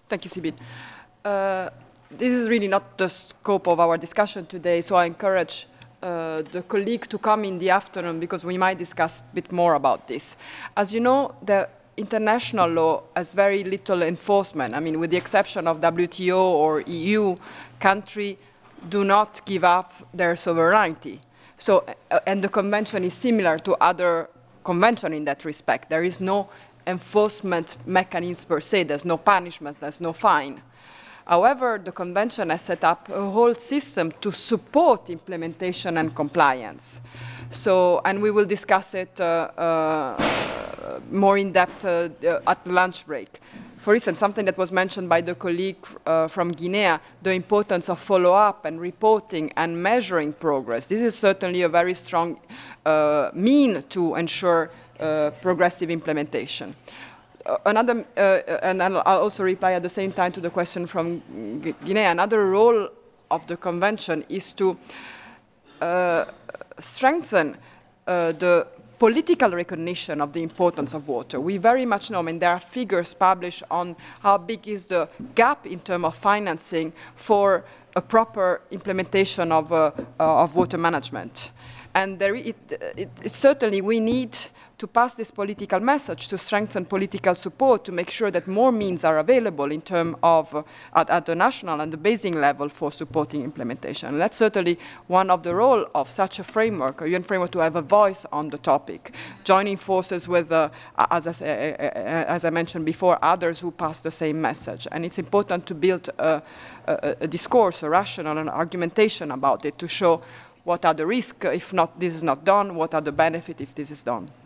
Thank you, Sibyl. This is really not the scope of our discussion today, so I encourage the colleague to come in the afternoon because we might discuss a bit more about this. As you know, the international law has very little enforcement. I mean, with the exception of WTO or EU, countries do not give up their sovereignty. So, and the convention is similar to other conventions in that respect. There is no enforcement mechanism per se. There's no punishment, there's no fine. However, the convention has set up a whole system to support implementation and compliance. So, and we will discuss it more in depth at the lunch break. For instance, something that was mentioned by the colleague from Guinea, the importance of follow-up and reporting and measuring progress. This is certainly a very strong mean to ensure progressive implementation. And I'll also reply at the same time to the question from Guinea. Another role of the convention is to strengthen the political recognition of the importance of water. We very much know, I mean, there are figures published on how big is the gap in terms of financing for a proper implementation of water management. And certainly we need to pass this political message, to strengthen political support, to make sure that more means are available in terms of, at the national and the basing level for supporting implementation. And that's certainly one of the roles of such a framework, a UN framework, to have a voice on the topic, joining forces with, as I mentioned before, others who pass the same message. And it's important to build a discourse, a rational and argumentation about it, to show what are the risks if not this is not done, what are the benefits if this is done.